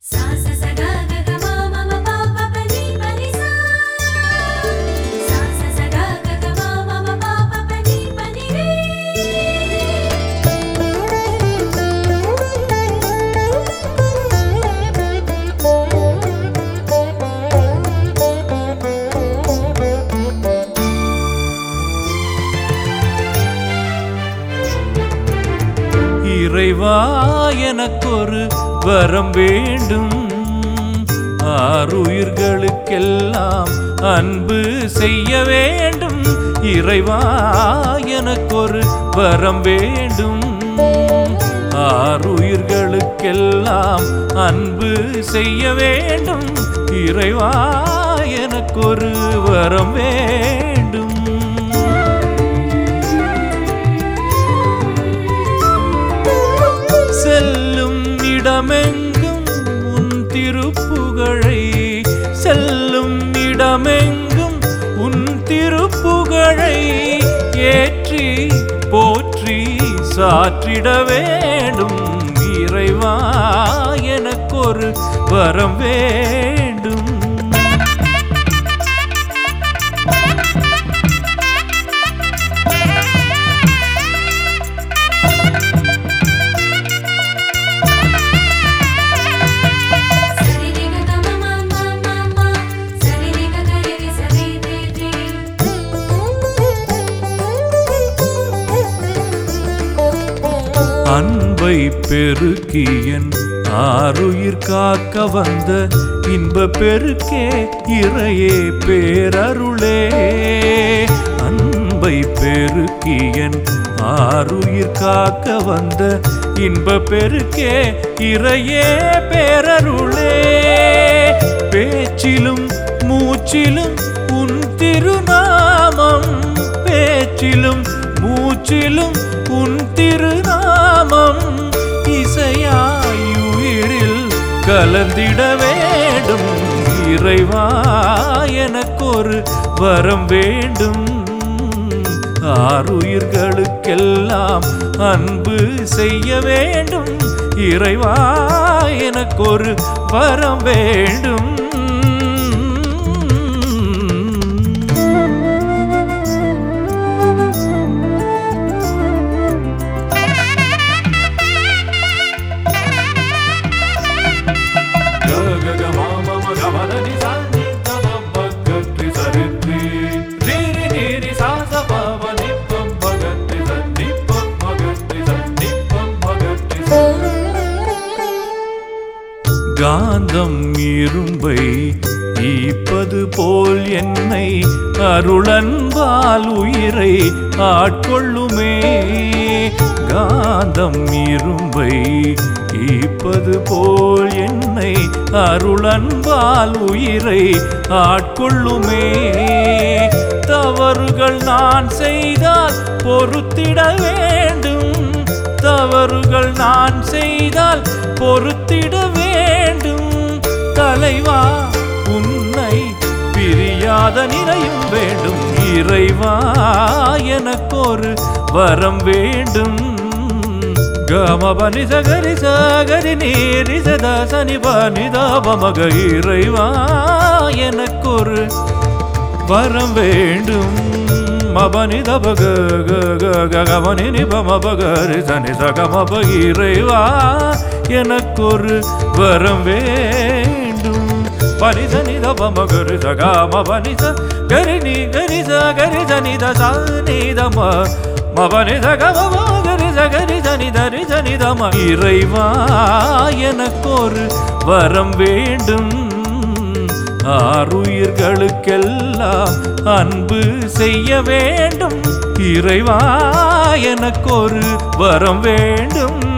இறைவா எனக்கொரு வரம் வேண்டும், ஆருயிர்களுக்கெல்லாம் அன்பு செய்ய வேண்டும். இறைவா எனக்கொரு வரம் வேண்டும், ஆருயிர்களுக்கெல்லாம் அன்பு செய்ய வேண்டும். இறைவா எனக்கொரு வரம் வேண்டும். செல்லும் இடமெங்கும் உன் திருப்புகழை, செல்லும் இடமெங்கும் உன் திருப்புகழை ஏற்றி போற்றி சாற்றிட வேண்டும். இறைவா எனக்கொரு வரம் வேண்டும். அன்பை பெருக்கியன் ஆருயிர் காக்க வந்த இன்ப பெருக்கே இறையே பேரருளே. அன்பை பெருக்கியன் ஆருயிர் காக்க வந்த இன்ப பெருக்கே இறையே பேரருளே. பேச்சிலும் மூச்சிலும் உன் திருநாமம், பேச்சிலும் மூச்சிலும் உன் திருநாமம் இசையாயுயிரில் கலந்திட வேண்டும். இறைவா எனக்கொரு வரம் வேண்டும், ஆருயிர்களுக்கெல்லாம் அன்பு செய்ய வேண்டும். இறைவா எனக்கொரு வரம் வேண்டும். காந்தம் இரும்பை ஈப்பது போல் என்னை அருளன்பால் உயிரை ஆட்கொள்ளுமே. காந்தம் இரும்பை ஈப்பது போல் என்னை அருளன்பால் உயிரை ஆட்கொள்ளுமே. தவறுகள் நான் செய்தால் பொறுத்திட வேண்டும், தவறுகள் நான் செய்தால் பொறுத்திட வேண்டும். தலைவா உன்னை பிரியாத நிலையும் வேண்டும். இறைவா எனக்கொரு வரம் வேண்டும். கமபனி சகரி சகரி நீரி சதா சனி பனி தாபமக. இறைவா எனக்கொரு வரம் வேண்டும். மபனி தபக கமனி நிபமபகரி சனி சகமப. இறைவா எனக்கொரு வரம் வேண்டும். பனி சனி தபமகரி சகமபனி ச கரி நீ கரி சகரி சனி தனி தம மபனி சகமபகரி சகரி சனி தரி சனி தம. இறைவா எனக்கொரு வரம் வேண்டும், ஆருயிர்களுக்கெல்லாம் அன்பு செய்ய வேண்டும். இறைவா எனக்கொரு வரம் வேண்டும்.